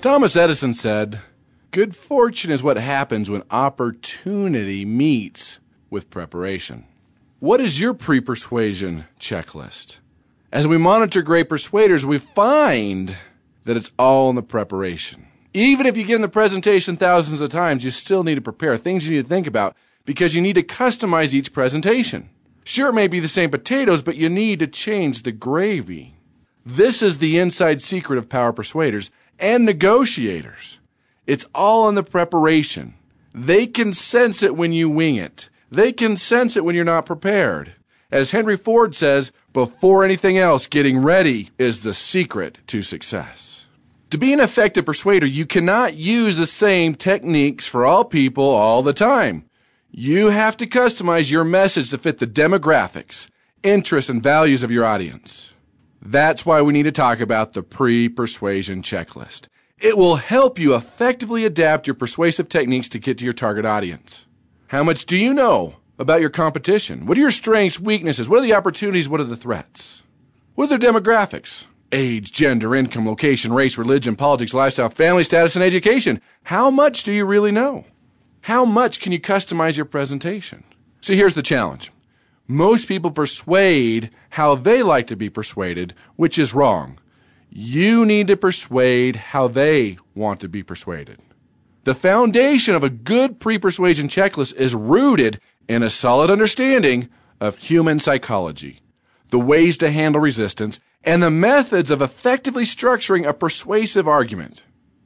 Thomas Edison said, "Good fortune is what happens when opportunity meets with preparation." What is your pre-persuasion checklist? As we monitor great persuaders, we find that it's all in the preparation. Even if you give the presentation thousands of times, you still need to prepare things you need to think about because you need to customize each presentation. Sure, it may be the same potatoes, but you need to change the gravy. This is the inside secret of power persuaders and negotiators. It's all in the preparation. They can sense it when you wing it. They can sense it when you're not prepared. As Henry Ford says, before anything else, getting ready is the secret to success. To be an effective persuader, you cannot use the same techniques for all people all the time. You have to customize your message to fit the demographics, interests, and values of your audience. That's why we need to talk about the pre-persuasion checklist. It will help you effectively adapt your persuasive techniques to get to your target audience. How much do you know about your competition? What are your strengths, weaknesses? What are the opportunities? What are the threats? What are their demographics? Age, gender, income, location, race, religion, politics, lifestyle, family status, and education. How much do you really know? How much can you customize your presentation? So here's the challenge. Most people persuade how they like to be persuaded, which is wrong. You need to persuade how they want to be persuaded. The foundation of a good pre-persuasion checklist is rooted in a solid understanding of human psychology, the ways to handle resistance, and the methods of effectively structuring a persuasive argument.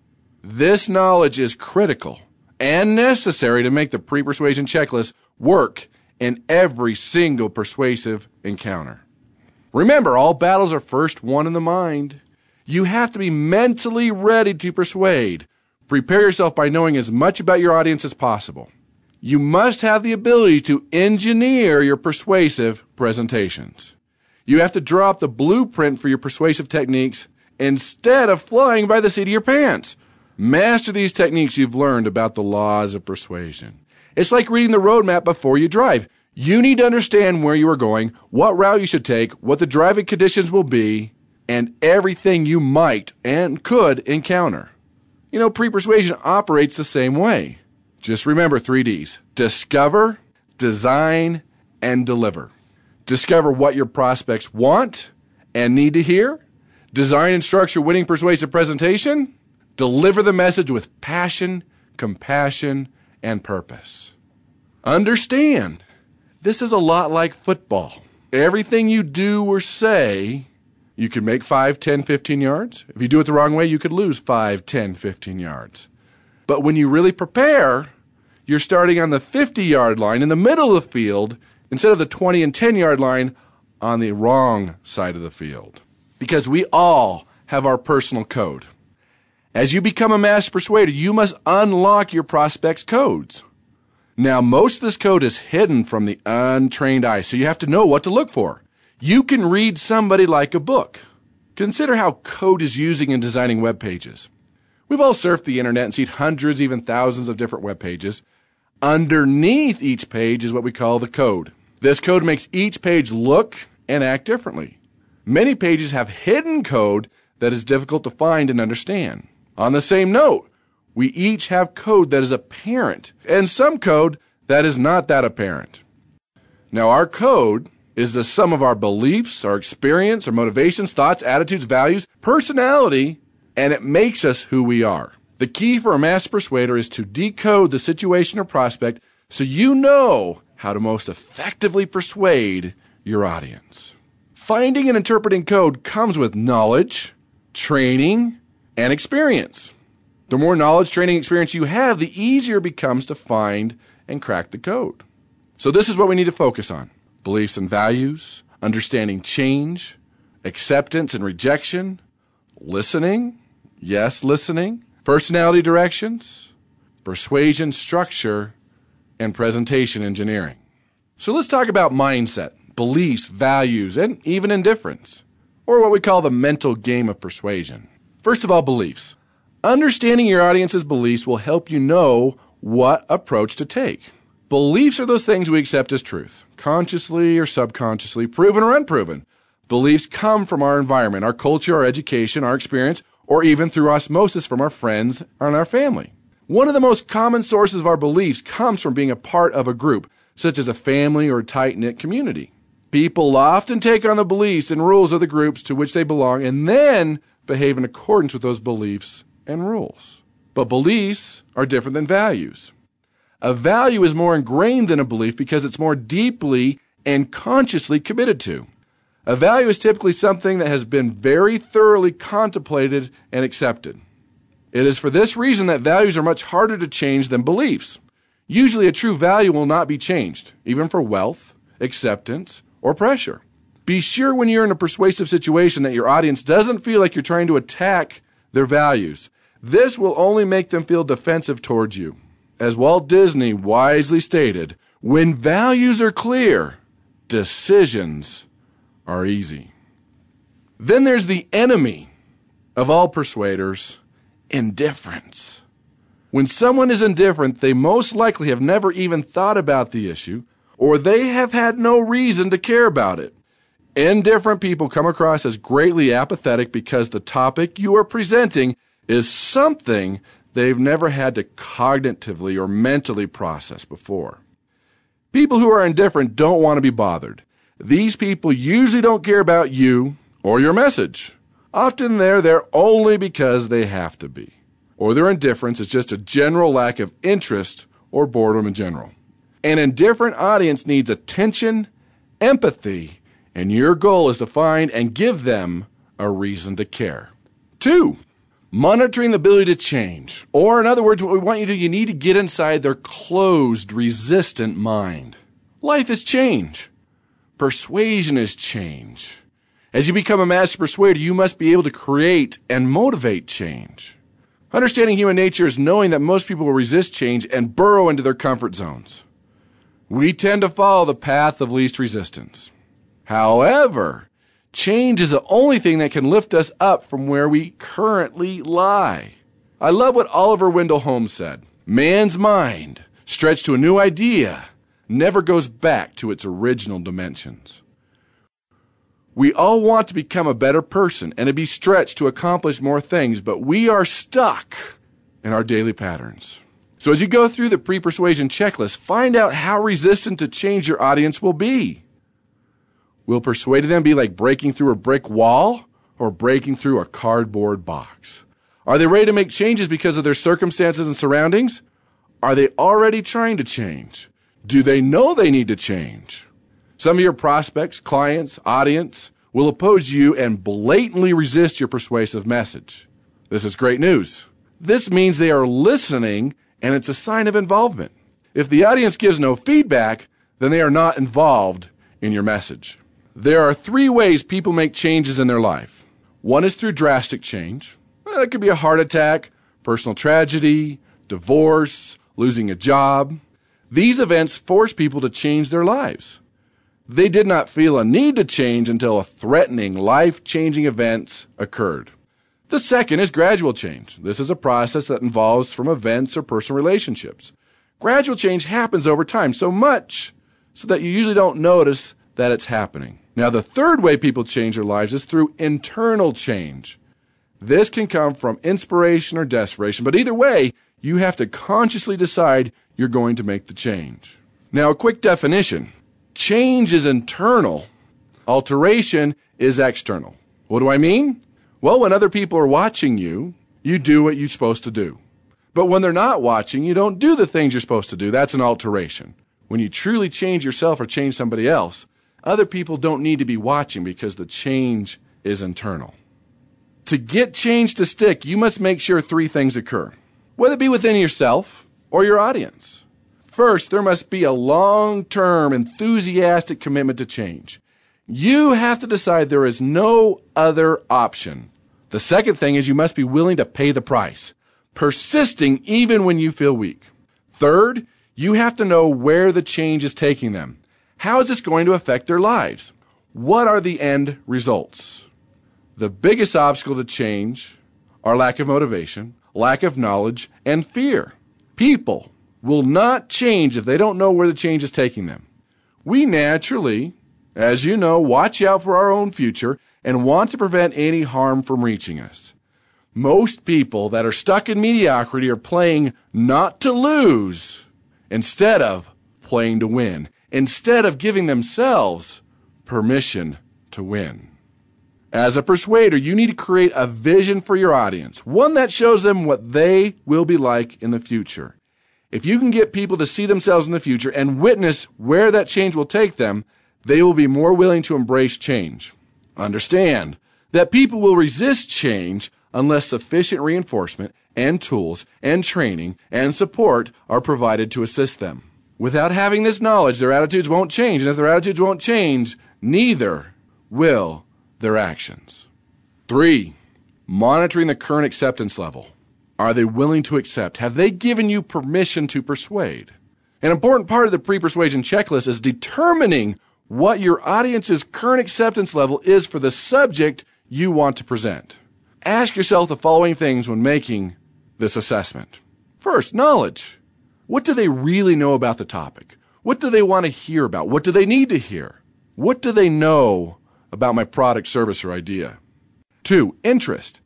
This knowledge is critical and necessary to make the pre-persuasion checklist work in every single persuasive encounter. Remember, all battles are first won in the mind. You have to be mentally ready to persuade. Prepare yourself by knowing as much about your audience as possible. You must have the ability to engineer your persuasive presentations. You have to draw up the blueprint for your persuasive techniques instead of flying by the seat of your pants. Master these techniques you've learned about the laws of persuasion. It's like reading the roadmap before you drive. You need to understand where you are going, what route you should take, what the driving conditions will be, and everything you might and could encounter. You know, pre-persuasion operates the same way. Just remember 3 Ds. Discover, design, and deliver. Discover what your prospects want and need to hear. Design and structure winning persuasive presentation. Deliver the message with passion, compassion, and purpose. Understand, this is a lot like football. Everything you do or say, you can make 5, 10, 15 yards. If you do it the wrong way, you could lose 5, 10, 15 yards. But when you really prepare, you're starting on the 50-yard line in the middle of the field instead of the 20 and 10-yard line on the wrong side of the field. Because we all have our personal code. As you become a master persuader, you must unlock your prospect's codes. Now, most of this code is hidden from the untrained eye, so you have to know what to look for. You can read somebody like a book. Consider how code is using in designing web pages. We've all surfed the internet and seen hundreds, even thousands of different web pages. Underneath each page is what we call the code. This code makes each page look and act differently. Many pages have hidden code that is difficult to find and understand. On the same note, we each have code that is apparent and some code that is not that apparent. Now, our code is the sum of our beliefs, our experience, our motivations, thoughts, attitudes, values, personality, and it makes us who we are. The key for a master persuader is to decode the situation or prospect so you know how to most effectively persuade your audience. Finding and interpreting code comes with knowledge, training, and experience. The more knowledge, training, experience you have, the easier it becomes to find and crack the code. So this is what we need to focus on. Beliefs and values, understanding change, acceptance and rejection, listening, personality directions, persuasion structure, and presentation engineering. So let's talk about mindset, beliefs, values, and even indifference, or what we call the mental game of persuasion. First of all, beliefs. Understanding your audience's beliefs will help you know what approach to take. Beliefs are those things we accept as truth, consciously or subconsciously, proven or unproven. Beliefs come from our environment, our culture, our education, our experience, or even through osmosis from our friends and our family. One of the most common sources of our beliefs comes from being a part of a group, such as a family or a tight-knit community. People often take on the beliefs and rules of the groups to which they belong and then behave in accordance with those beliefs and rules. But beliefs are different than values. A value is more ingrained than a belief because it's more deeply and consciously committed to. A value is typically something that has been very thoroughly contemplated and accepted. It is for this reason that values are much harder to change than beliefs. Usually a true value will not be changed, even for wealth, acceptance, or pressure. Be sure when you're in a persuasive situation that your audience doesn't feel like you're trying to attack their values. This will only make them feel defensive towards you. As Walt Disney wisely stated, when values are clear, decisions are easy. Then there's the enemy of all persuaders, indifference. When someone is indifferent, they most likely have never even thought about the issue, or they have had no reason to care about it. Indifferent people come across as greatly apathetic because the topic you are presenting is something they've never had to cognitively or mentally process before. People who are indifferent don't want to be bothered. These people usually don't care about you or your message. Often they're there only because they have to be, or their indifference is just a general lack of interest or boredom in general. An indifferent audience needs attention, empathy, and your goal is to find and give them a reason to care. 2, monitoring the ability to change. Or in other words, what we want you to do, you need to get inside their closed, resistant mind. Life is change. Persuasion is change. As you become a master persuader, you must be able to create and motivate change. Understanding human nature is knowing that most people will resist change and burrow into their comfort zones. We tend to follow the path of least resistance. However, change is the only thing that can lift us up from where we currently lie. I love what Oliver Wendell Holmes said. Man's mind, stretched to a new idea, never goes back to its original dimensions. We all want to become a better person and to be stretched to accomplish more things, but we are stuck in our daily patterns. So as you go through the pre-persuasion checklist, find out how resistant to change your audience will be. Will persuading them be like breaking through a brick wall or breaking through a cardboard box? Are they ready to make changes because of their circumstances and surroundings? Are they already trying to change? Do they know they need to change? Some of your prospects, clients, audience will oppose you and blatantly resist your persuasive message. This is great news. This means they are listening, and it's a sign of involvement. If the audience gives no feedback, then they are not involved in your message. There are 3 ways people make changes in their life. One is through drastic change. It could be a heart attack, personal tragedy, divorce, losing a job. These events force people to change their lives. They did not feel a need to change until a threatening, life-changing event occurred. The second is gradual change. This is a process that involves from events or personal relationships. Gradual change happens over time, so much so that you usually don't notice that it's happening. Now, the third way people change their lives is through internal change. This can come from inspiration or desperation, but either way, you have to consciously decide you're going to make the change. Now, a quick definition. Change is internal. Alteration is external. What do I mean? Well, when other people are watching you, you do what you're supposed to do. But when they're not watching, you don't do the things you're supposed to do. That's an alteration. When you truly change yourself or change somebody else, other people don't need to be watching because the change is internal. To get change to stick, you must make sure 3 things occur, whether it be within yourself or your audience. First, there must be a long-term, enthusiastic commitment to change. You have to decide there is no other option. The second thing is you must be willing to pay the price, persisting even when you feel weak. Third, you have to know where the change is taking them. How is this going to affect their lives? What are the end results? The biggest obstacle to change are lack of motivation, lack of knowledge, and fear. People will not change if they don't know where the change is taking them. We naturally, as you know, watch out for our own future and want to prevent any harm from reaching us. Most people that are stuck in mediocrity are playing not to lose instead of playing to win, instead of giving themselves permission to win. As a persuader, you need to create a vision for your audience, one that shows them what they will be like in the future. If you can get people to see themselves in the future and witness where that change will take them, they will be more willing to embrace change. Understand that people will resist change unless sufficient reinforcement and tools and training and support are provided to assist them. Without having this knowledge, their attitudes won't change, and if their attitudes won't change, neither will their actions. 3, monitoring the current acceptance level. Are they willing to accept? Have they given you permission to persuade? An important part of the pre-persuasion checklist is determining what your audience's current acceptance level is for the subject you want to present. Ask yourself the following things when making this assessment. First, knowledge. What do they really know about the topic? What do they want to hear about? What do they need to hear? What do they know about my product, service, or idea? 2, interest.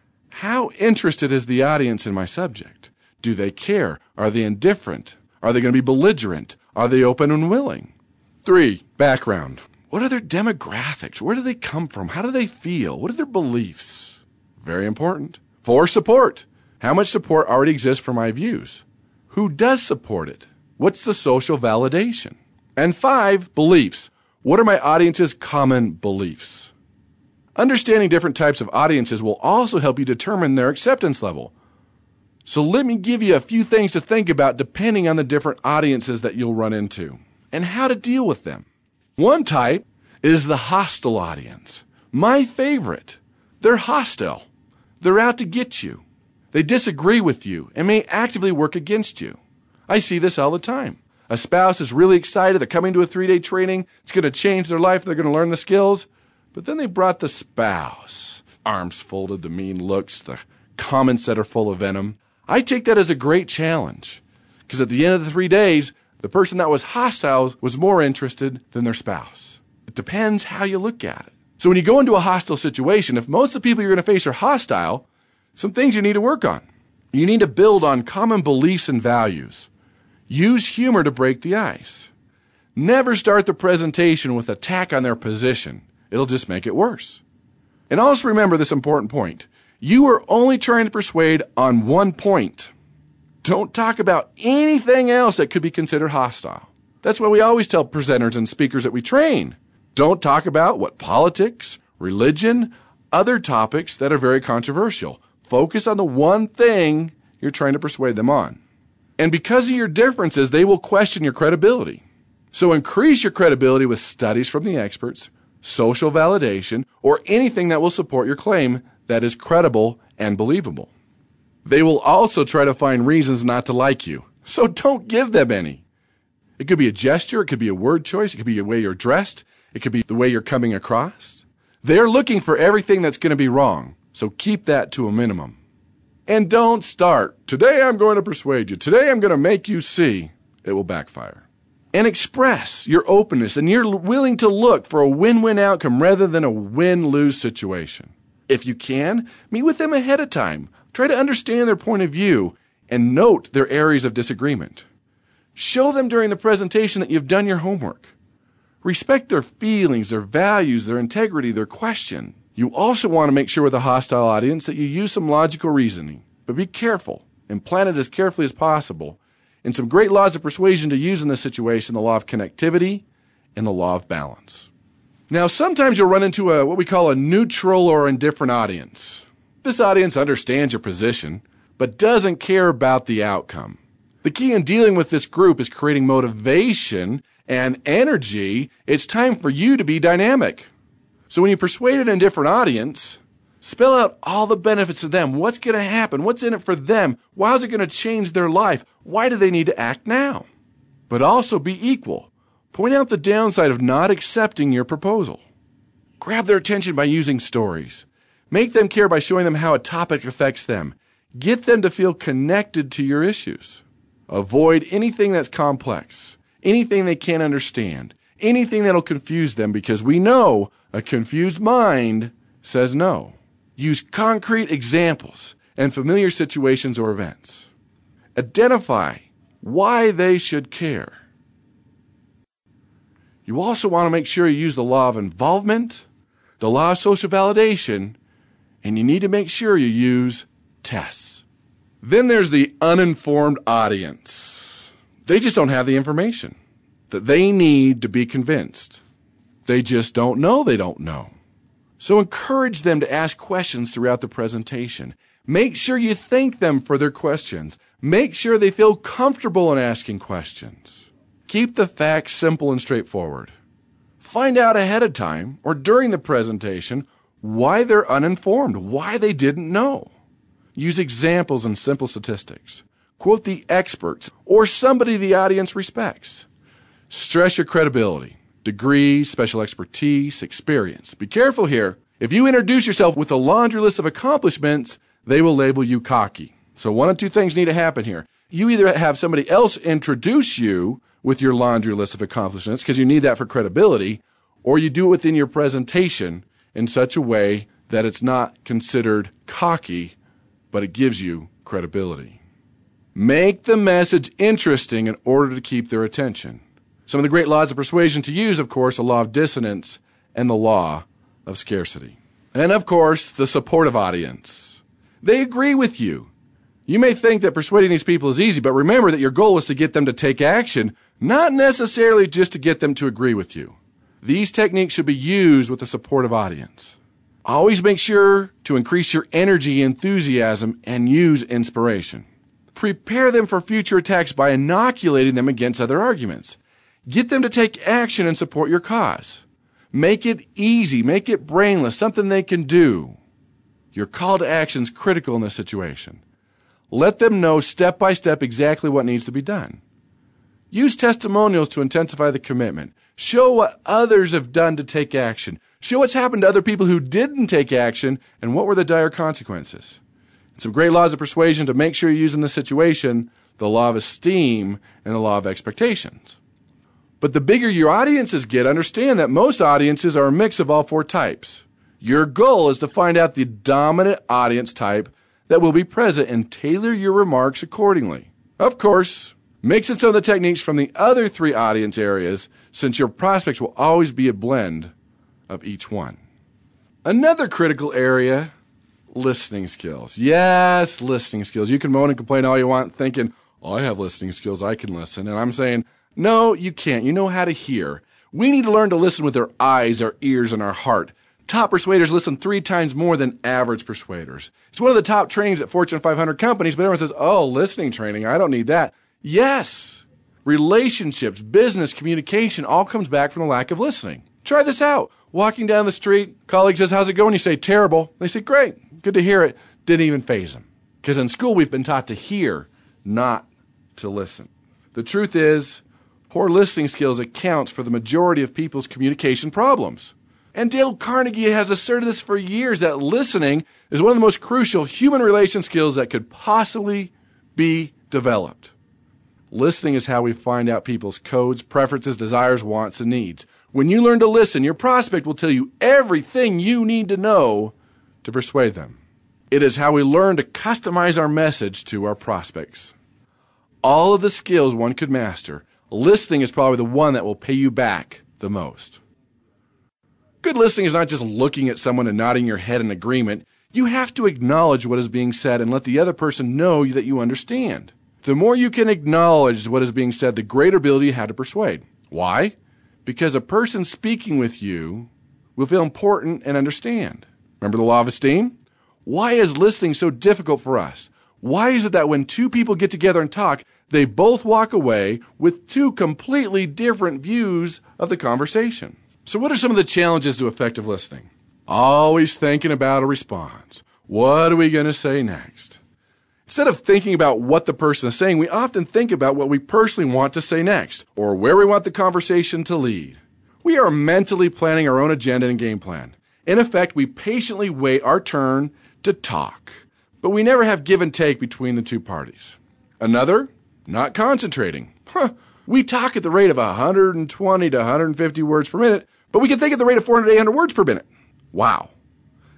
How interested is the audience in my subject? Do they care? Are they indifferent? Are they going to be belligerent? Are they open and willing? 3, background. What are their demographics? Where do they come from? How do they feel? What are their beliefs? Very important. 4, support. How much support already exists for my views? Who does support it? What's the social validation? And 5, beliefs. What are my audience's common beliefs? Understanding different types of audiences will also help you determine their acceptance level. So let me give you a few things to think about depending on the different audiences that you'll run into and how to deal with them. One type is the hostile audience. My favorite. They're hostile. They're out to get you. They disagree with you and may actively work against you. I see this all the time. A spouse is really excited. They're coming to a 3-day training. It's going to change their life. They're going to learn the skills. But then they brought the spouse. Arms folded, the mean looks, the comments that are full of venom. I take that as a great challenge because at the end of the 3 days, the person that was hostile was more interested than their spouse. It depends how you look at it. So when you go into a hostile situation, if most of the people you're going to face are hostile, some things you need to work on. You need to build on common beliefs and values. Use humor to break the ice. Never start the presentation with attack on their position. It'll just make it worse. And also remember this important point. You are only trying to persuade on one point. Don't talk about anything else that could be considered hostile. That's why we always tell presenters and speakers that we train. Don't talk about what politics, religion, other topics that are very controversial. Focus on the one thing you're trying to persuade them on. And because of your differences, they will question your credibility. So increase your credibility with studies from the experts, social validation, or anything that will support your claim that is credible and believable. They will also try to find reasons not to like you, so don't give them any. It could be a gesture, it could be a word choice, it could be the way you're dressed, it could be the way you're coming across. They're looking for everything that's going to be wrong, so keep that to a minimum. And don't start, today I'm going to persuade you, today I'm going to make you see. It will backfire. And express your openness and you're willing to look for a win-win outcome rather than a win-lose situation. If you can, meet with them ahead of time. Try to understand their point of view and note their areas of disagreement. Show them during the presentation that you've done your homework. Respect their feelings, their values, their integrity, their question. You also want to make sure with a hostile audience that you use some logical reasoning, but be careful and plan it as carefully as possible. And some great laws of persuasion to use in this situation, the law of connectivity and the law of balance. Now, sometimes you'll run into what we call a neutral or indifferent audience. This audience understands your position, but doesn't care about the outcome. The key in dealing with this group is creating motivation and energy. It's time for you to be dynamic. So when you persuade an indifferent audience, spell out all the benefits to them. What's going to happen? What's in it for them? How is it going to change their life? Why do they need to act now? But also be equal. Point out the downside of not accepting your proposal. Grab their attention by using stories. Make them care by showing them how a topic affects them. Get them to feel connected to your issues. Avoid anything that's complex, anything they can't understand, anything that'll confuse them because we know a confused mind says no. Use concrete examples and familiar situations or events. Identify why they should care. You also want to make sure you use the law of involvement, the law of social validation, and you need to make sure you use tests. Then there's the uninformed audience. They just don't have the information that they need to be convinced. They just don't know they don't know. So encourage them to ask questions throughout the presentation. Make sure you thank them for their questions. Make sure they feel comfortable in asking questions. Keep the facts simple and straightforward. Find out ahead of time or during the presentation why they're uninformed, why they didn't know. Use examples and simple statistics. Quote the experts or somebody the audience respects. Stress your credibility, degree, special expertise, experience. Be careful here. If you introduce yourself with a laundry list of accomplishments, they will label you cocky. So one of two things need to happen here. You either have somebody else introduce you with your laundry list of accomplishments because you need that for credibility, or you do it within your presentation in such a way that it's not considered cocky, but it gives you credibility. Make the message interesting in order to keep their attention. Some of the great laws of persuasion to use, of course, the law of dissonance and the law of scarcity. And, of course, the supportive audience. They agree with you. You may think that persuading these people is easy, but remember that your goal is to get them to take action, not necessarily just to get them to agree with you. These techniques should be used with a supportive audience. Always make sure to increase your energy, enthusiasm, and use inspiration. Prepare them for future attacks by inoculating them against other arguments. Get them to take action and support your cause. Make it easy, make it brainless, something they can do. Your call to action is critical in this situation. Let them know step by step exactly what needs to be done. Use testimonials to intensify the commitment. Show what others have done to take action. Show what's happened to other people who didn't take action and what were the dire consequences. And some great laws of persuasion to make sure you use in this situation, the law of esteem and the law of expectations. But the bigger your audiences get, understand that most audiences are a mix of all four types. Your goal is to find out the dominant audience type that will be present and tailor your remarks accordingly. Of course, mix in some of the techniques from the other three audience areas, since your prospects will always be a blend of each one. Another critical area, listening skills. Yes, listening skills. You can moan and complain all you want thinking, oh, I have listening skills, I can listen. And I'm saying, no, you can't. You know how to hear. We need to learn to listen with our eyes, our ears, and our heart. Top persuaders listen 3 times more than average persuaders. It's one of the top trainings at Fortune 500 companies, but everyone says, oh, listening training, I don't need that. Yes, relationships, business, communication, all comes back from the lack of listening. Try this out. Walking down the street, colleague says, how's it going? You say, terrible. They say, great, good to hear it. Didn't even faze them. Because in school, we've been taught to hear, not to listen. The truth is, poor listening skills accounts for the majority of people's communication problems. And Dale Carnegie has asserted this for years, that listening is one of the most crucial human relation skills that could possibly be developed. Listening is how we find out people's codes, preferences, desires, wants, and needs. When you learn to listen, your prospect will tell you everything you need to know to persuade them. It is how we learn to customize our message to our prospects. All of the skills one could master, listening is probably the one that will pay you back the most. Good listening is not just looking at someone and nodding your head in agreement. You have to acknowledge what is being said and let the other person know that you understand. The more you can acknowledge what is being said, the greater ability you have to persuade. Why? Because a person speaking with you will feel important and understand. Remember the law of esteem? Why is listening so difficult for us? Why is it that when 2 people get together and talk, they both walk away with 2 completely different views of the conversation? So what are some of the challenges to effective listening? Always thinking about a response. What are we going to say next? Instead of thinking about what the person is saying, we often think about what we personally want to say next, or where we want the conversation to lead. We are mentally planning our own agenda and game plan. In effect, we patiently wait our turn to talk, but we never have give and take between the 2 parties. Another, not concentrating. We talk at the rate of 120 to 150 words per minute, but we can think at the rate of 400 to 800 words per minute. Wow.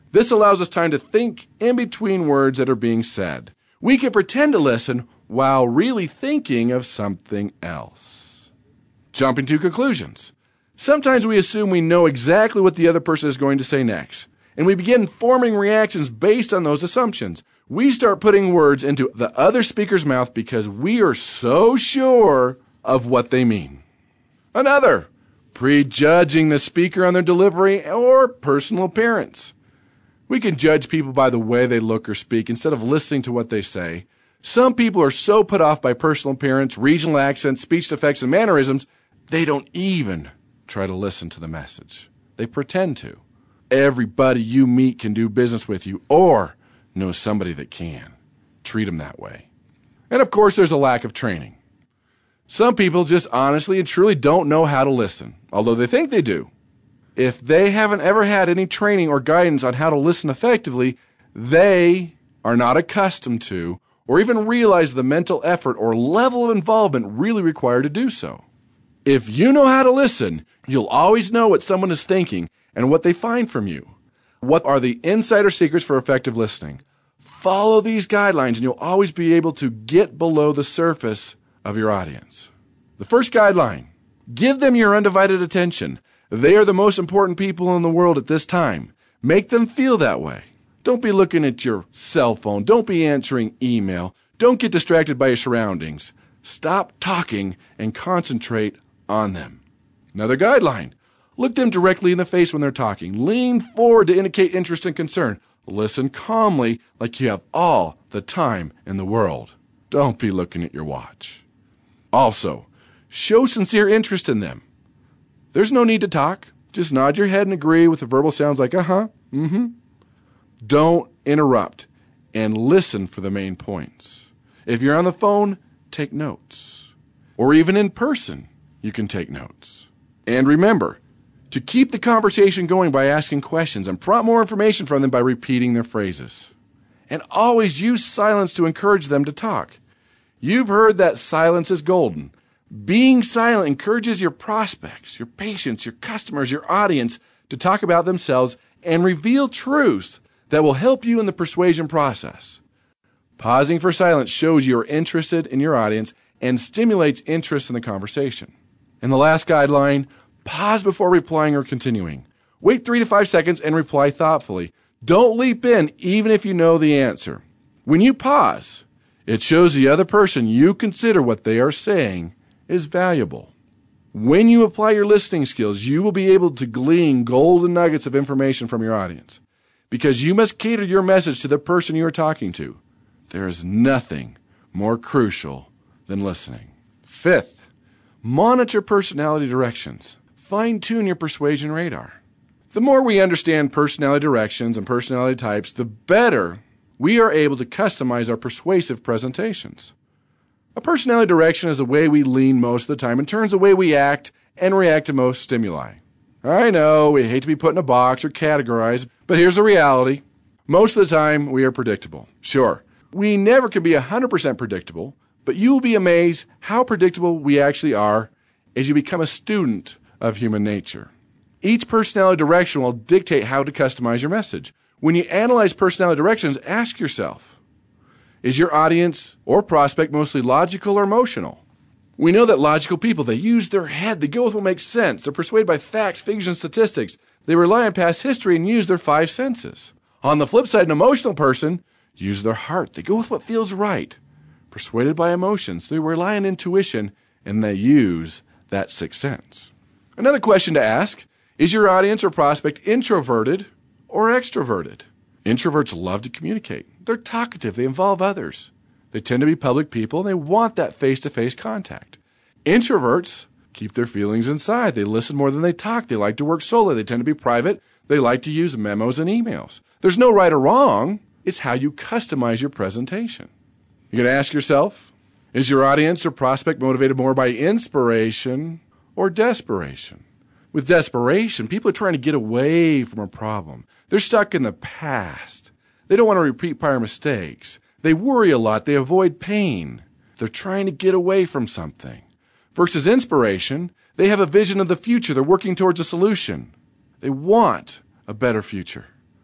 This allows us time to think in between words that are being said. We can pretend to listen while really thinking of something else. Jumping to conclusions. Sometimes we assume we know exactly what the other person is going to say next, and we begin forming reactions based on those assumptions. We start putting words into the other speaker's mouth because we are so sure of what they mean. Another, prejudging the speaker on their delivery or personal appearance. We can judge people by the way they look or speak instead of listening to what they say. Some people are so put off by personal appearance, regional accents, speech defects, and mannerisms, they don't even try to listen to the message. They pretend to. Everybody you meet can do business with you or know somebody that can. Treat them that way. And of course, there's a lack of training. Some people just honestly and truly don't know how to listen, although they think they do. If they haven't ever had any training or guidance on how to listen effectively, they are not accustomed to or even realize the mental effort or level of involvement really required to do so. If you know how to listen, you'll always know what someone is thinking and what they find from you. What are the insider secrets for effective listening? Follow these guidelines and you'll always be able to get below the surface of your audience. The first guideline, give them your undivided attention. They are the most important people in the world at this time. Make them feel that way. Don't be looking at your cell phone. Don't be answering email. Don't get distracted by your surroundings. Stop talking and concentrate on them. Another guideline, look them directly in the face when they're talking. Lean forward to indicate interest and concern. Listen calmly like you have all the time in the world. Don't be looking at your watch. Also, show sincere interest in them. There's no need to talk. Just nod your head and agree with the verbal sounds like uh-huh, mm-hmm. Don't interrupt and listen for the main points. If you're on the phone, take notes. Or even in person, you can take notes. And remember, to keep the conversation going by asking questions and prompt more information from them by repeating their phrases. And always use silence to encourage them to talk. You've heard that silence is golden. Being silent encourages your prospects, your patients, your customers, your audience to talk about themselves and reveal truths that will help you in the persuasion process. Pausing for silence shows you're interested in your audience and stimulates interest in the conversation. And the last guideline, pause before replying or continuing. Wait 3 to 5 seconds and reply thoughtfully. Don't leap in even if you know the answer. When you pause, it shows the other person you consider what they are saying is valuable. When you apply your listening skills, you will be able to glean golden nuggets of information from your audience. Because you must cater your message to the person you are talking to. There is nothing more crucial than listening. Fifth, monitor personality directions. Fine-tune your persuasion radar. The more we understand personality directions and personality types, the better we are able to customize our persuasive presentations. A personality direction is the way we lean most of the time and turns the way we act and react to most stimuli. I know, we hate to be put in a box or categorized, but here's the reality. Most of the time, we are predictable. Sure, we never can be 100% predictable, but you will be amazed how predictable we actually are as you become a student of human nature. Each personality direction will dictate how to customize your message. When you analyze personality directions, ask yourself, is your audience or prospect mostly logical or emotional? We know that logical people, they use their head. They go with what makes sense. They're persuaded by facts, figures, and statistics. They rely on past history and use their 5 senses. On the flip side, an emotional person uses their heart. They go with what feels right. Persuaded by emotions, they rely on intuition, and they use that 6th sense. Another question to ask, is your audience or prospect introverted or extroverted? Introverts love to communicate. They're talkative. They involve others. They tend to be public people, and they want that face-to-face contact. Introverts keep their feelings inside. They listen more than they talk. They like to work solo. They tend to be private. They like to use memos and emails. There's no right or wrong. It's how you customize your presentation. You're going to ask yourself, is your audience or prospect motivated more by inspiration or desperation? With desperation, people are trying to get away from a problem. They're stuck in the past. They don't want to repeat prior mistakes. They worry a lot. They avoid pain. They're trying to get away from something. Versus inspiration, they have a vision of the future. They're working towards a solution. They want a better future.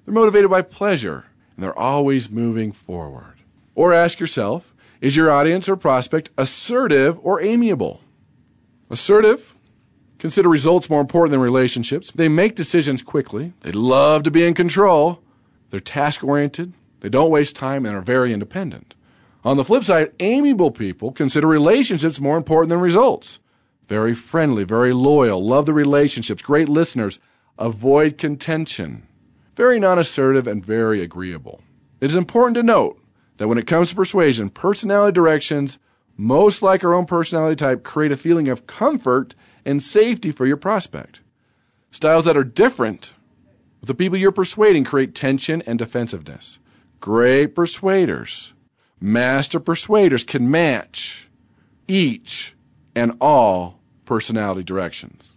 They're motivated by pleasure, and they're always moving forward. Or ask yourself, is your audience or prospect assertive or amiable? Assertive, consider results more important than relationships. They make decisions quickly. They love to be in control. They're task-oriented. They don't waste time and are very independent. On the flip side, amiable people consider relationships more important than results. Very friendly, very loyal, love the relationships, great listeners, avoid contention. Very non-assertive and very agreeable. It is important to note that when it comes to persuasion, personality directions, most like our own personality type, create a feeling of comfort and safety for your prospect. Styles that are different with the people you're persuading create tension and defensiveness. Great persuaders, master persuaders can match each and all personality directions.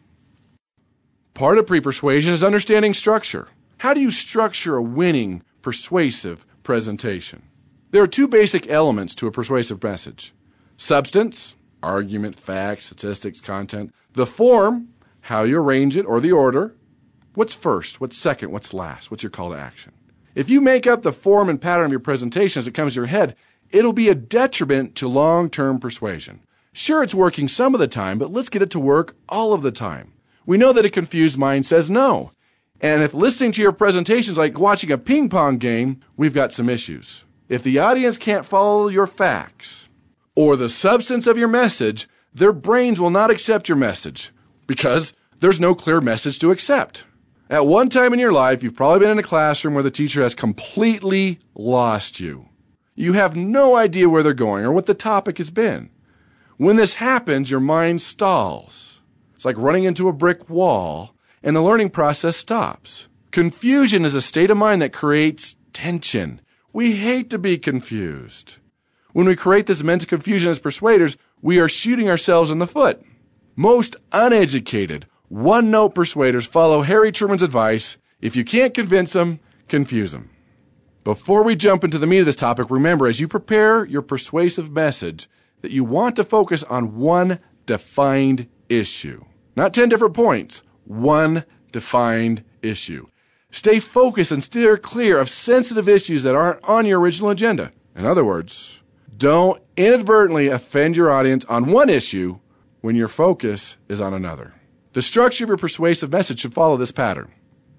Part of pre-persuasion is understanding structure. How do you structure a winning, persuasive presentation? There are two basic elements to a persuasive message. Substance, argument, facts, statistics, content. The form, how you arrange it or the order. What's first? What's second? What's last? What's your call to action? If you make up the form and pattern of your presentation as it comes to your head, it'll be a detriment to long-term persuasion. Sure, it's working some of the time, but let's get it to work all of the time. We know that a confused mind says no. And if listening to your presentation is like watching a ping pong game, we've got some issues. If the audience can't follow your facts or the substance of your message, their brains will not accept your message because there's no clear message to accept. At one time in your life, you've probably been in a classroom where the teacher has completely lost you. You have no idea where they're going or what the topic has been. When this happens, your mind stalls. It's like running into a brick wall, and the learning process stops. Confusion is a state of mind that creates tension. We hate to be confused. When we create this mental confusion as persuaders, we are shooting ourselves in the foot. Most uneducated, one-note persuaders follow Harry Truman's advice: if you can't convince them, confuse them. Before we jump into the meat of this topic, remember, as you prepare your persuasive message, that you want to focus on one defined issue. Not 10 different points, one defined issue. Stay focused and steer clear of sensitive issues that aren't on your original agenda. In other words, don't inadvertently offend your audience on one issue when your focus is on another. The structure of your persuasive message should follow this pattern.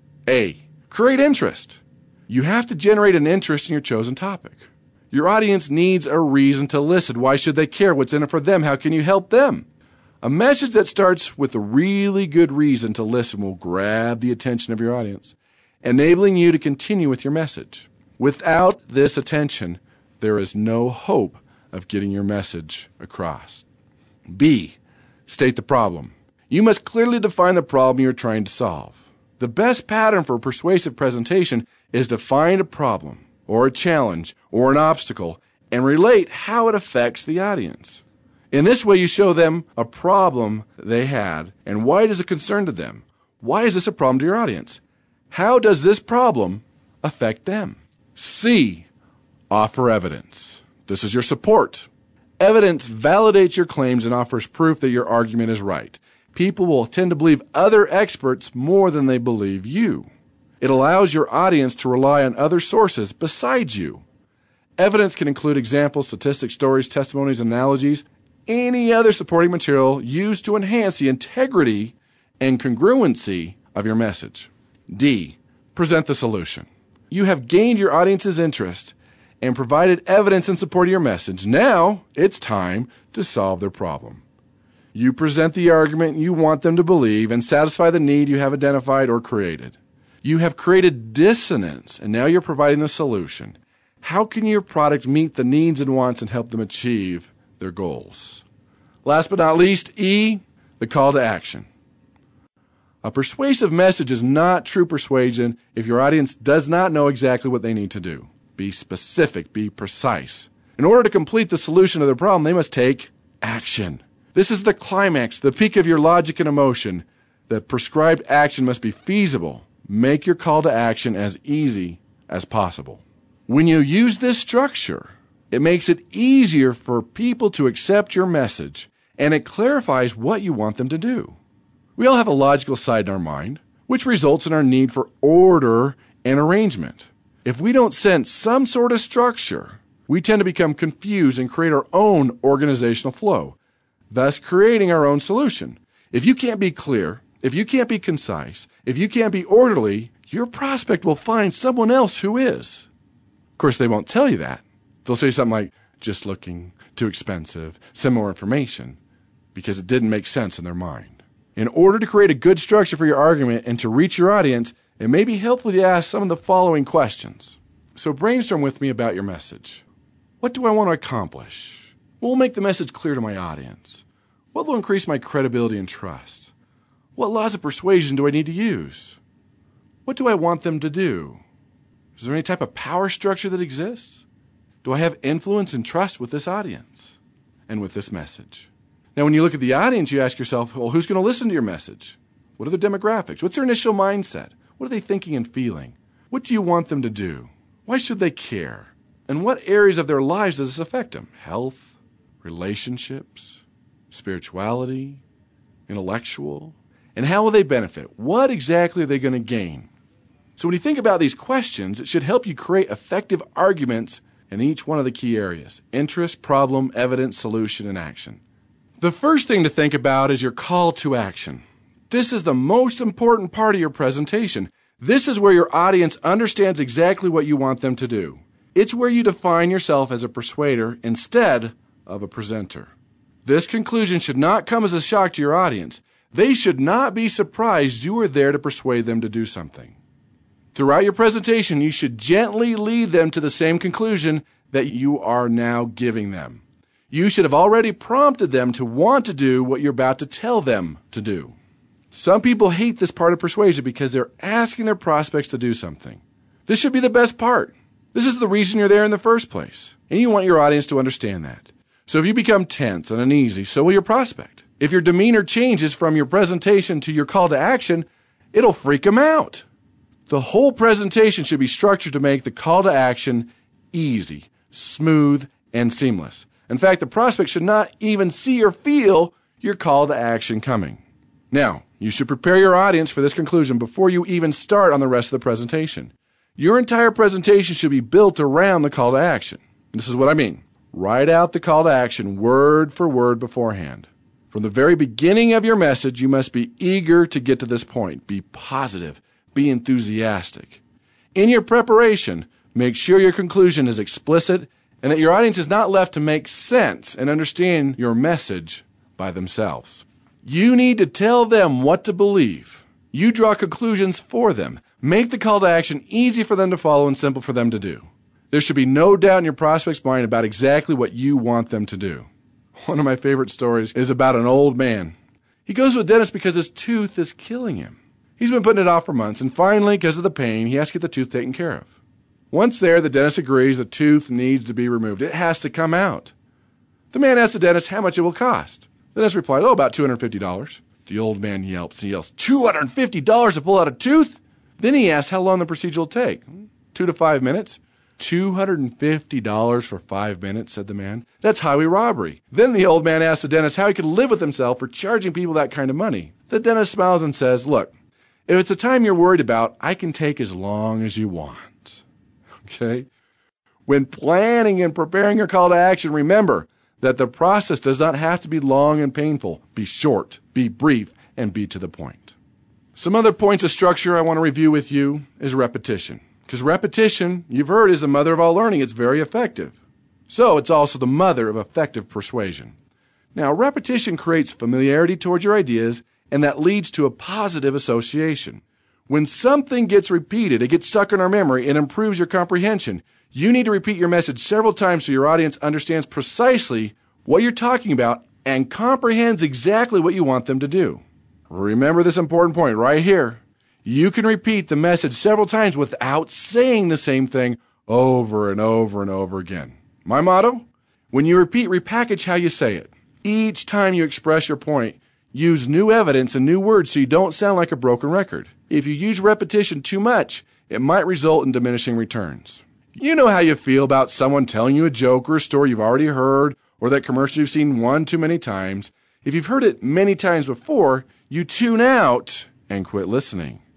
A, create interest. You have to generate an interest in your chosen topic. Your audience needs a reason to listen. Why should they care? What's in it for them? How can you help them? A message that starts with a really good reason to listen will grab the attention of your audience, enabling you to continue with your message. Without this attention, there is no hope of getting your message across. B, state the problem. You must clearly define the problem you're trying to solve. The best pattern for a persuasive presentation is to find a problem or a challenge or an obstacle and relate how it affects the audience. In this way, you show them a problem they had and why it is a concern to them. Why is this a problem to your audience? How does this problem affect them? C, offer evidence. This is your support. Evidence validates your claims and offers proof that your argument is right. People will tend to believe other experts more than they believe you. It allows your audience to rely on other sources besides you. Evidence can include examples, statistics, stories, testimonies, analogies, any other supporting material used to enhance the integrity and congruency of your message. D, present the solution. You have gained your audience's interest and provided evidence in support of your message. Now it's time to solve their problem. You present the argument you want them to believe and satisfy the need you have identified or created. You have created dissonance, and now you're providing the solution. How can your product meet the needs and wants and help them achieve their goals? Last but not least, E, the call to action. A persuasive message is not true persuasion if your audience does not know exactly what they need to do. Be specific, be precise. In order to complete the solution of their problem, they must take action. This is the climax, the peak of your logic and emotion. The prescribed action must be feasible. Make your call to action as easy as possible. When you use this structure, it makes it easier for people to accept your message, and it clarifies what you want them to do. We all have a logical side in our mind, which results in our need for order and arrangement. If we don't sense some sort of structure, we tend to become confused and create our own organizational flow, thus creating our own solution. If you can't be clear, if you can't be concise, if you can't be orderly, your prospect will find someone else who is. Of course, they won't tell you that. They'll say something like, just looking, too expensive, send more information, because it didn't make sense in their mind. In order to create a good structure for your argument and to reach your audience, it may be helpful to ask some of the following questions. So brainstorm with me about your message. What do I want to accomplish? What will make the message clear to my audience? What will increase my credibility and trust? What laws of persuasion do I need to use? What do I want them to do? Is there any type of power structure that exists? Do I have influence and trust with this audience and with this message? Now, when you look at the audience, you ask yourself, well, who's going to listen to your message? What are their demographics? What's their initial mindset? What are they thinking and feeling? What do you want them to do? Why should they care? And what areas of their lives does this affect them? Health, relationships, spirituality, intellectual? And how will they benefit? What exactly are they going to gain? So when you think about these questions, it should help you create effective arguments in each one of the key areas: interest, problem, evidence, solution, and action. The first thing to think about is your call to action. This is the most important part of your presentation. This is where your audience understands exactly what you want them to do. It's where you define yourself as a persuader instead of a presenter. This conclusion should not come as a shock to your audience. They should not be surprised you are there to persuade them to do something. Throughout your presentation, you should gently lead them to the same conclusion that you are now giving them. You should have already prompted them to want to do what you're about to tell them to do. Some people hate this part of persuasion because they're asking their prospects to do something. This should be the best part. This is the reason you're there in the first place, and you want your audience to understand that. So if you become tense and uneasy, so will your prospect. If your demeanor changes from your presentation to your call to action, it'll freak them out. The whole presentation should be structured to make the call to action easy, smooth, and seamless. In fact, the prospect should not even see or feel your call to action coming. Now, you should prepare your audience for this conclusion before you even start on the rest of the presentation. Your entire presentation should be built around the call to action. This is what I mean. Write out the call to action word for word beforehand. From the very beginning of your message, you must be eager to get to this point. Be positive. Be enthusiastic. In your preparation, make sure your conclusion is explicit and that your audience is not left to make sense and understand your message by themselves. You need to tell them what to believe. You draw conclusions for them. Make the call to action easy for them to follow and simple for them to do. There should be no doubt in your prospect's mind about exactly what you want them to do. One of my favorite stories is about an old man. He goes to a dentist because his tooth is killing him. He's been putting it off for months, and finally, because of the pain, he has to get the tooth taken care of. Once there, the dentist agrees the tooth needs to be removed. It has to come out. The man asks the dentist how much it will cost. The dentist replied, about $250. The old man yelps and yells, $250 to pull out a tooth? Then he asks how long the procedure will take. 2 to 5 minutes. $250 for 5 minutes, said the man. That's highway robbery. Then the old man asked the dentist how he could live with himself for charging people that kind of money. The dentist smiles and says, look, if it's a time you're worried about, I can take as long as you want. Okay? When planning and preparing your call to action, remember that the process does not have to be long and painful. Be short, be brief, and be to the point. Some other points of structure I want to review with you is repetition. Because repetition, you've heard, is the mother of all learning. It's very effective. So it's also the mother of effective persuasion. Now, repetition creates familiarity towards your ideas, and that leads to a positive association. When something gets repeated, it gets stuck in our memory and improves your comprehension. You need to repeat your message several times so your audience understands precisely what you're talking about and comprehends exactly what you want them to do. Remember this important point right here. You can repeat the message several times without saying the same thing over and over and over again. My motto? When you repeat, repackage how you say it. Each time you express your point, use new evidence and new words so you don't sound like a broken record. If you use repetition too much, it might result in diminishing returns. You know how you feel about someone telling you a joke or a story you've already heard, or that commercial you've seen one too many times. If you've heard it many times before, you tune out and quit listening.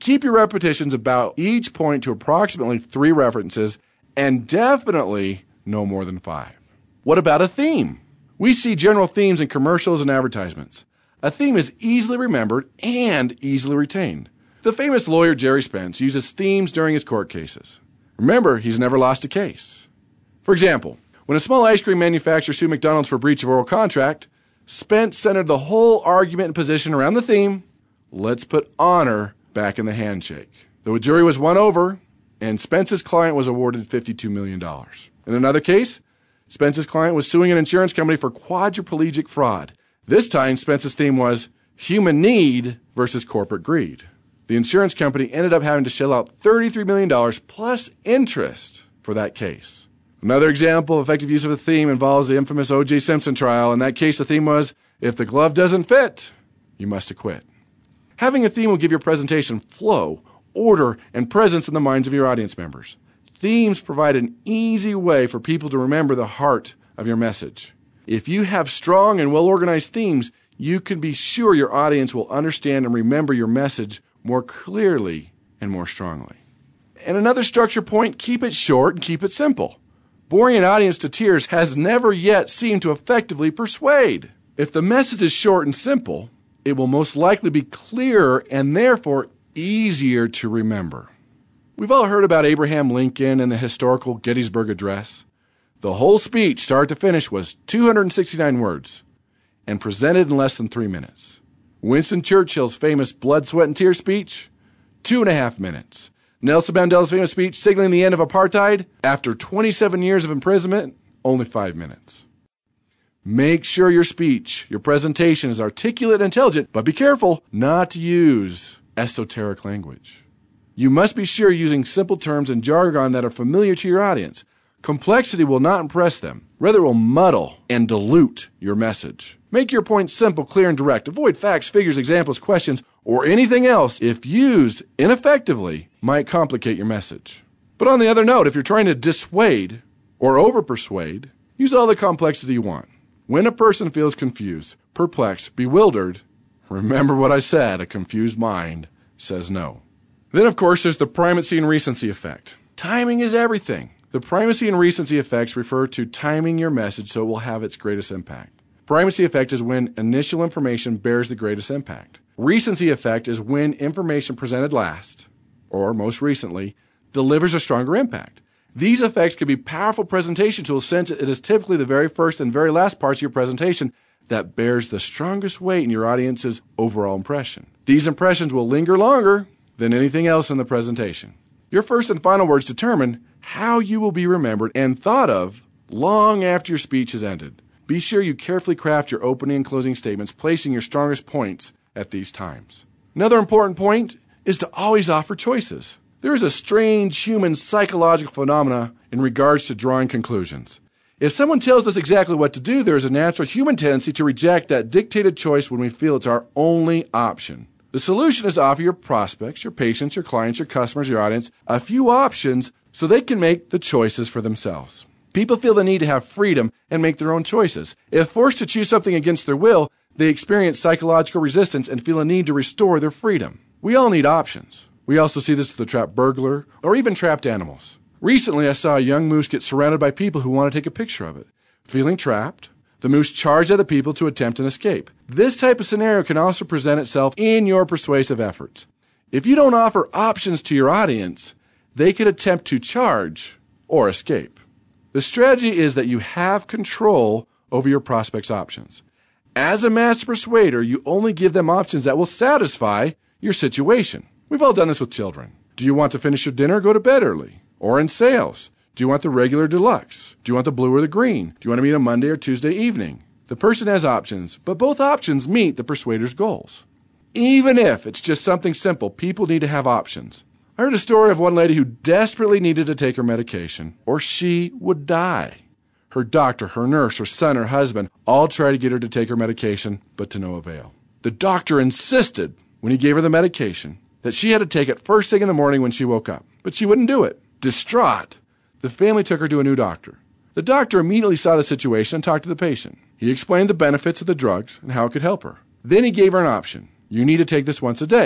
Keep your repetitions about each point to approximately 3 references, and definitely no more than 5. What about a theme? We see general themes in commercials and advertisements. A theme is easily remembered and easily retained. The famous lawyer Jerry Spence uses themes during his court cases. Remember, he's never lost a case. For example, when a small ice cream manufacturer sued McDonald's for breach of oral contract, Spence centered the whole argument and position around the theme, let's put honor back in the handshake. The jury was won over, and Spence's client was awarded $52 million. In another case, Spence's client was suing an insurance company for quadriplegic fraud. This time, Spence's theme was human need versus corporate greed. The insurance company ended up having to shell out $33 million plus interest for that case. Another example of effective use of a theme involves the infamous O.J. Simpson trial. In that case, the theme was, if the glove doesn't fit, you must acquit. Having a theme will give your presentation flow, order, and presence in the minds of your audience members. Themes provide an easy way for people to remember the heart of your message. If you have strong and well-organized themes, you can be sure your audience will understand and remember your message more clearly and more strongly. And another structure point, keep it short and keep it simple. Boring an audience to tears has never yet seemed to effectively persuade. If the message is short and simple, it will most likely be clearer and therefore easier to remember. We've all heard about Abraham Lincoln and the historical Gettysburg Address. The whole speech, start to finish, was 269 words and presented in less than 3 minutes. Winston Churchill's famous blood, sweat, and tears speech, 2.5 minutes. Nelson Mandela's famous speech signaling the end of apartheid, after 27 years of imprisonment, only 5 minutes. Make sure your speech, your presentation is articulate and intelligent, but be careful not to use esoteric language. You must be sure using simple terms and jargon that are familiar to your audience. Complexity will not impress them. Rather, it will muddle and dilute your message. Make your points simple, clear, and direct. Avoid facts, figures, examples, questions, or anything else, if used ineffectively, might complicate your message. But on the other note, if you're trying to dissuade or overpersuade, use all the complexity you want. When a person feels confused, perplexed, bewildered, remember what I said, a confused mind says no. Then, of course, there's the primacy and recency effect. Timing is everything. The primacy and recency effects refer to timing your message so it will have its greatest impact. Primacy effect is when initial information bears the greatest impact. Recency effect is when information presented last, or most recently, delivers a stronger impact. These effects can be powerful presentation tools since it is typically the very first and very last parts of your presentation that bears the strongest weight in your audience's overall impression. These impressions will linger longer than anything else in the presentation. Your first and final words determine how you will be remembered and thought of long after your speech has ended. Be sure you carefully craft your opening and closing statements, placing your strongest points at these times. Another important point is to always offer choices. There is a strange human psychological phenomena in regards to drawing conclusions. If someone tells us exactly what to do, there is a natural human tendency to reject that dictated choice when we feel it's our only option. The solution is to offer your prospects, your patients, your clients, your customers, your audience, a few options so they can make the choices for themselves. People feel the need to have freedom and make their own choices. If forced to choose something against their will, they experience psychological resistance and feel a need to restore their freedom. We all need options. We also see this with the trapped burglar or even trapped animals. Recently, I saw a young moose get surrounded by people who want to take a picture of it. Feeling trapped, the moose charged at the people to attempt an escape. This type of scenario can also present itself in your persuasive efforts. If you don't offer options to your audience, they could attempt to charge or escape. The strategy is that you have control over your prospects' options. As a master persuader, you only give them options that will satisfy your situation. We've all done this with children. Do you want to finish your dinner or go to bed early? Or in sales, do you want the regular deluxe? Do you want the blue or the green? Do you want to meet on Monday or Tuesday evening? The person has options, but both options meet the persuader's goals. Even if it's just something simple, people need to have options. I heard a story of one lady who desperately needed to take her medication, or she would die. Her doctor, her nurse, her son, her husband all tried to get her to take her medication, but to no avail. The doctor insisted, when he gave her the medication, that she had to take it first thing in the morning when she woke up, but she wouldn't do it. Distraught, the family took her to a new doctor. The doctor immediately saw the situation and talked to the patient. He explained the benefits of the drugs and how it could help her. Then he gave her an option. You need to take this once a day.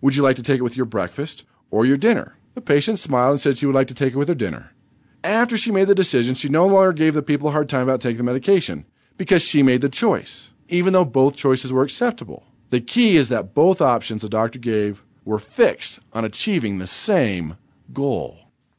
Would you like to take it with your breakfast or your dinner? The patient smiled and said she would like to take it with her dinner. After she made the decision, she no longer gave the people a hard time about taking the medication because she made the choice, even though both choices were acceptable. The key is that both options the doctor gave were fixed on achieving the same goal.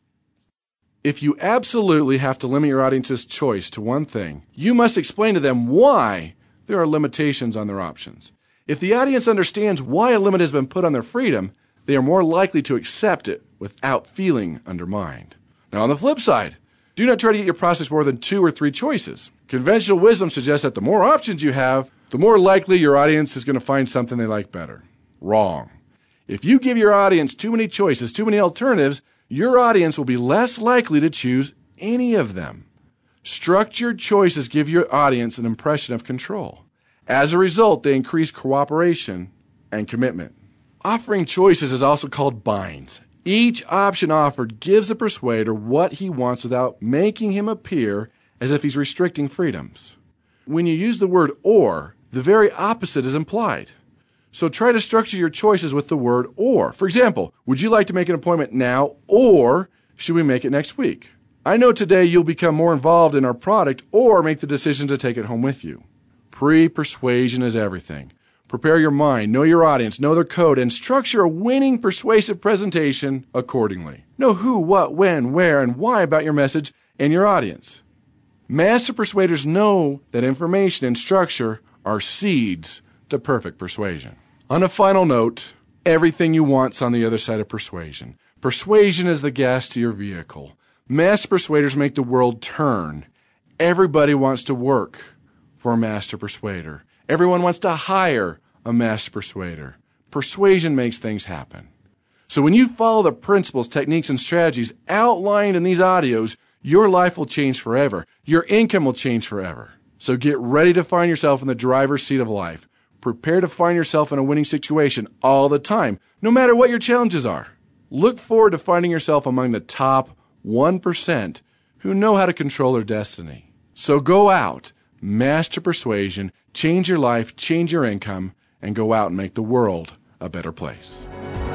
If you absolutely have to limit your audience's choice to one thing, you must explain to them why there are limitations on their options. If the audience understands why a limit has been put on their freedom, they are more likely to accept it without feeling undermined. Now, on the flip side, do not try to get your prospects more than 2 or 3 choices. Conventional wisdom suggests that the more options you have, the more likely your audience is going to find something they like better. Wrong. If you give your audience too many choices, too many alternatives, your audience will be less likely to choose any of them. Structured choices give your audience an impression of control. As a result, they increase cooperation and commitment. Offering choices is also called binds. Each option offered gives the persuader what he wants without making him appear as if he's restricting freedoms. When you use the word or, the very opposite is implied. So try to structure your choices with the word or. For example, would you like to make an appointment now, or should we make it next week? I know today you'll become more involved in our product or make the decision to take it home with you. Pre-persuasion is everything. Prepare your mind, know your audience, know their code, and structure a winning, persuasive presentation accordingly. Know who, what, when, where, and why about your message and your audience. Master persuaders know that information and structure are seeds to perfect persuasion. On a final note, everything you want's on the other side of persuasion. Persuasion is the gas to your vehicle. Master persuaders make the world turn. Everybody wants to work for a master persuader. Everyone wants to hire a master persuader. Persuasion makes things happen. So when you follow the principles, techniques, and strategies outlined in these audios, your life will change forever. Your income will change forever. So get ready to find yourself in the driver's seat of life. Prepare to find yourself in a winning situation all the time, no matter what your challenges are. Look forward to finding yourself among the top 1% who know how to control their destiny. So go out, master persuasion, change your life, change your income, and go out and make the world a better place.